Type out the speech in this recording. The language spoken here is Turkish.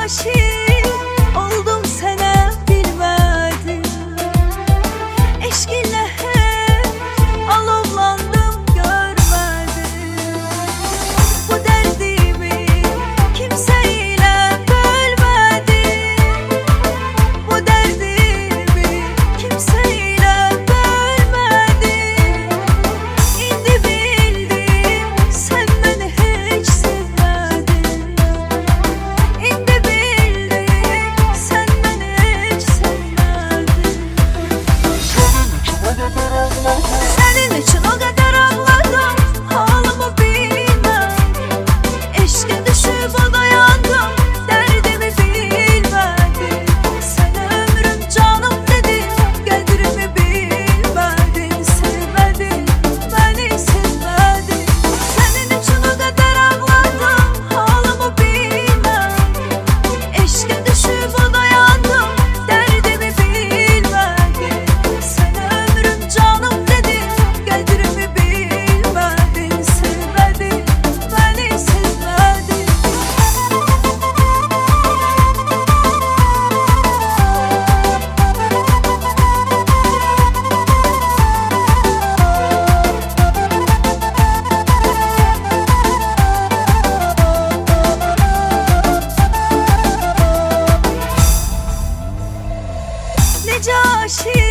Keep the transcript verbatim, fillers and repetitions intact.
aşık oldum sana bilmedim. Eşkinle hep alovlandım görmedim. Bu derdimi kimseyle bölmedim. Bu derdimi kimseyle bölmedim. İndi bildim sen beni hiç sevmedin. İndi bildim sen beni hiç sevmedin. Senin için o kadar ağladım, halımı bilmem. Eşkin düşüp o dayandım, derdimi bilmedin. Sen ömrüm canım dedin, kadrimi bilmedin. Sevmedin, beni sevmedin. Senin için o kadar ağladım, halımı bilmem. Eşkin düşüp o dayandım, derdimi bilmedin. Sen ömrüm canım dedin, kadrimi bilmedin. Sevmedin, beni sevmedin. Nece aşık